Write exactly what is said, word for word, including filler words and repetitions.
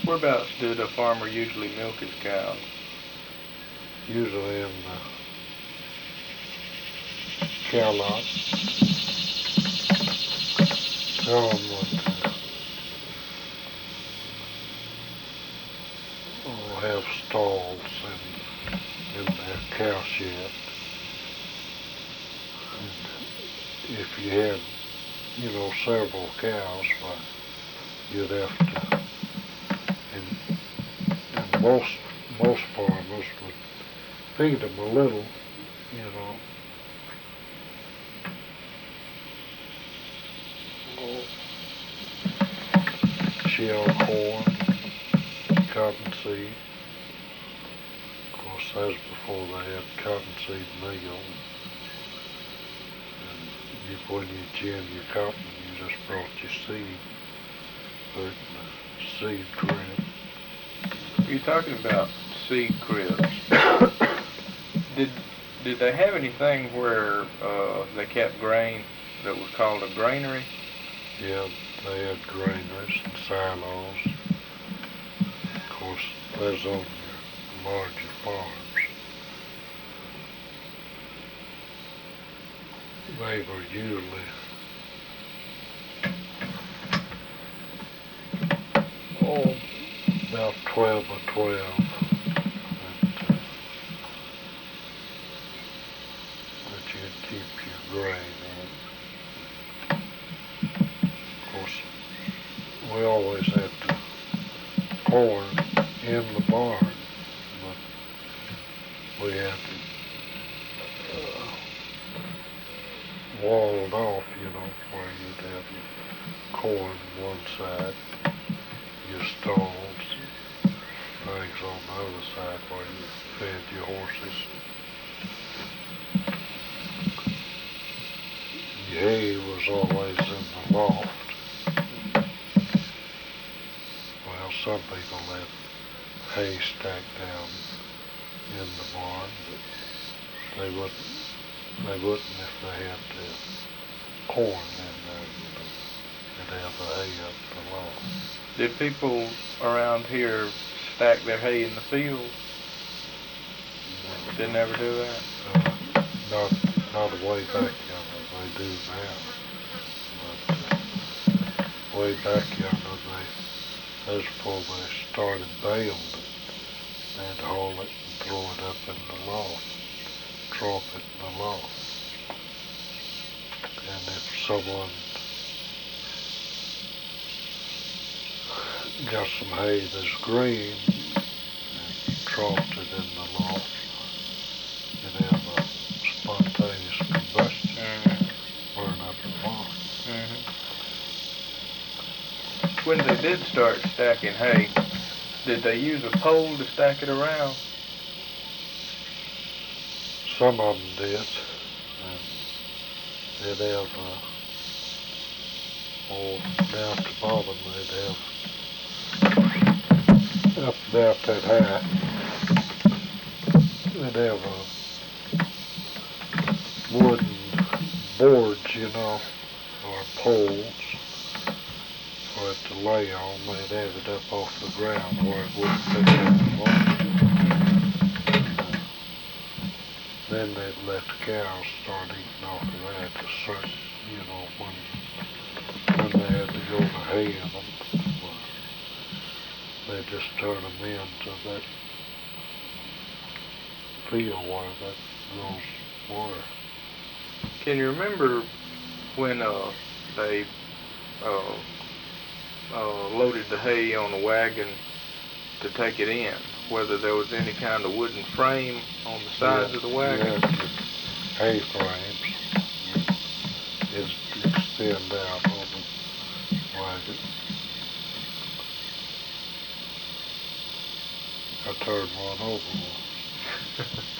Whereabouts did a farmer usually milk his cows? Usually in the cow lot. Some would uh, oh, have stalls in, in their cow shed. And if you had, you know, several cows, well, you'd have to, and, and most, most farmers would feed them a little, you know. Shell corn, cotton seed. Of course, that was before they had cottonseed meal. And you, when you gin your cotton, you just brought your seed, put it in the seed crib. You're talking about seed cribs. Did did they have anything where uh, they kept grain that was called a granary? Yeah, they had granaries and silos. Of course, that's on your larger farms. They were usually oh, about twelve by twelve that, uh, that you'd keep your grain in. Of course, we always had to corn in the barn, but we had to uh, walled off, you know, where you'd have your corn one side, your stalls, things on the other side where you fed your horses. Your hay was always in the loft. Well, some people had hay stacked down in the barn, but they wouldn't, they wouldn't if they had the corn in there, you know. They'd have the hay up the loft. Did people around here stack their hay in the field? Didn't ever do that? Uh, not, not way back yonder, they do now. But uh, way back yonder, they, that's before they started baling it. They'd haul it and throw it up in the loft, drop it in the loft. And if someone got some hay that's green and dropped it in the loft, you'd have a spontaneous combustion, Mm-hmm. burn up the barn. Mm-hmm. When they did start stacking hay, did they use a pole to stack it around? Some of them did, and they'd have, uh, oh, down at the bottom, they'd have up about that high, they'd have uh, wooden boards, you know, or poles for it to lay on. They'd have it up off the ground where it wouldn't pick up the water. Uh, then they'd let the cows start eating off of that to certain, you know, when, when they had to go to hay in them. They just turn them into that field where that those were. Can you remember when uh, they uh, uh, loaded the hay on a wagon to take it in? Whether there was any kind of wooden frame on the sides Yeah, of the wagon? yeah, hay frames. It's extend out on the wagon. I turned one over once.